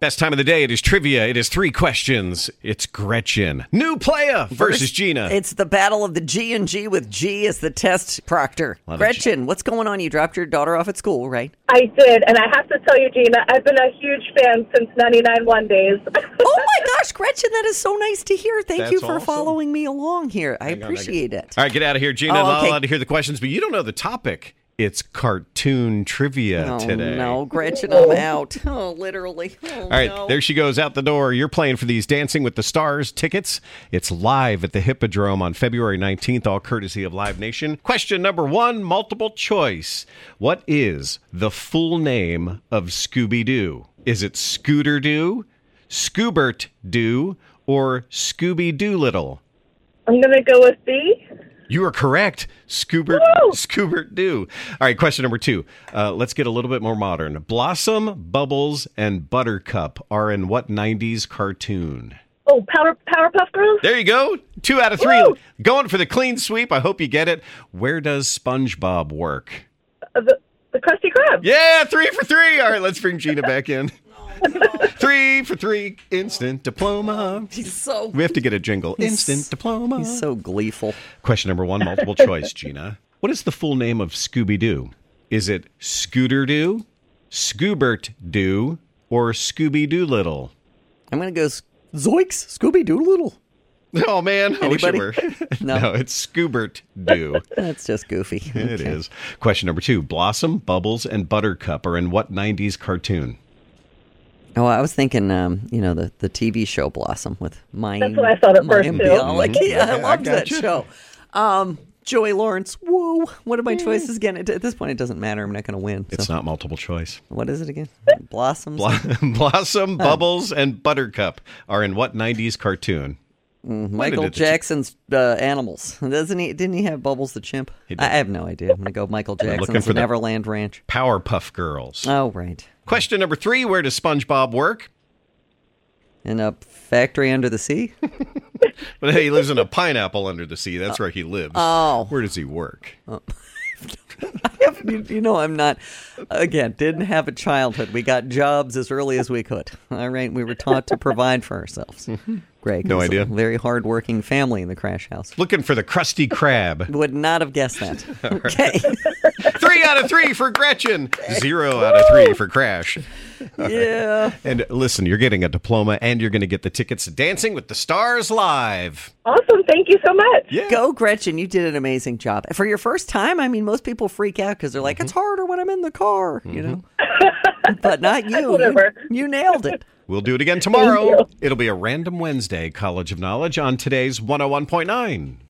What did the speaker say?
Best time of the day. It is trivia. It is 3 questions. It's Gretchen. New player versus Gina. It's the battle of the G and G with G as the test proctor. Gretchen, what's going on? You dropped your daughter off at school, right? I did, and I have to tell you, Gina, I've been a huge fan since 99.1 Days. Oh my gosh, Gretchen, that is so nice to hear. Thank you for awesome. following me along here. I appreciate it. All right, get out of here, Gina. Oh, I'm not okay. allowed to hear the questions, but you don't know the topic. It's cartoon trivia today. No, Gretchen, I'm out. Oh, literally. Oh, All right, there she goes out the door. You're playing for these Dancing with the Stars tickets. It's live at the Hippodrome on February 19th, all courtesy of Live Nation. Question number 1, multiple choice. What is the full name of Scooby-Doo? Is it Scooter-Doo, Scoobert-Doo, or Scooby-Doolittle? I'm going to go with B. You are correct. Scoobert-Doo. All right, question number 2. Let's get a little bit more modern. Blossom, Bubbles, and Buttercup are in what 90s cartoon? Oh, Powerpuff Girls? There you go. 2 out of 3. Woo! Going for the clean sweep. I hope you get it. Where does SpongeBob work? The Krusty Krab. Yeah, 3 for 3. All right, let's bring Gina back in. 3 for 3. Instant diploma. We have to get a jingle. Instant diploma. He's so gleeful. Question number 1, multiple choice, Gina. What is the full name of Scooby-Doo? Is it Scooter-Doo, Scoobert-Doo, or Scooby-Doolittle? I'm going to go Zoinks, Scooby-Doolittle. Oh, man. Anybody? I wish it were. No. No, it's Scoobert-Doo. That's just goofy. It is. Question number 2. Blossom, Bubbles, and Buttercup are in what 90s cartoon? Oh, I was thinking, the TV show Blossom with Mayim. That's what I thought at first, too. Bialik. I loved that gotcha. show. Joey Lawrence. Whoa. What are my choices again? At this point, it doesn't matter. I'm not going to win. It's So. not multiple choice. What is it again? Blossoms? Blossom, Bubbles, and Buttercup are in what 90s cartoon? Michael Jackson's Animals. Didn't he have Bubbles the chimp? He did. I have no idea. I'm going to go Michael looking Jackson's for the- Neverland Ranch. Powerpuff Girls. Oh, right. Question number 3. Where does SpongeBob work? In a factory under the sea? But hey, he lives in a pineapple under the sea. That's where he lives. Oh. Where does he work? I'm not, again, didn't have a childhood. We got jobs as early as we could. All right. We were taught to provide for ourselves. Greg. No is idea. A very hardworking family in the Crash House. Looking for the Krusty Krab. Would not have guessed that. Okay. 3 out of 3 for Gretchen. 0 out of 3 for Crash. Yeah. And listen, you're getting a diploma and you're going to get the tickets to Dancing with the Stars Live. Awesome. Thank you so much. Yeah. Go, Gretchen. You did an amazing job. For your first time, I mean, most people freak out because they're like, it's harder when I'm in the car, you know? But not you. Whatever. You nailed it. We'll do it again tomorrow. It'll be a random Wednesday, College of Knowledge, on today's 101.9.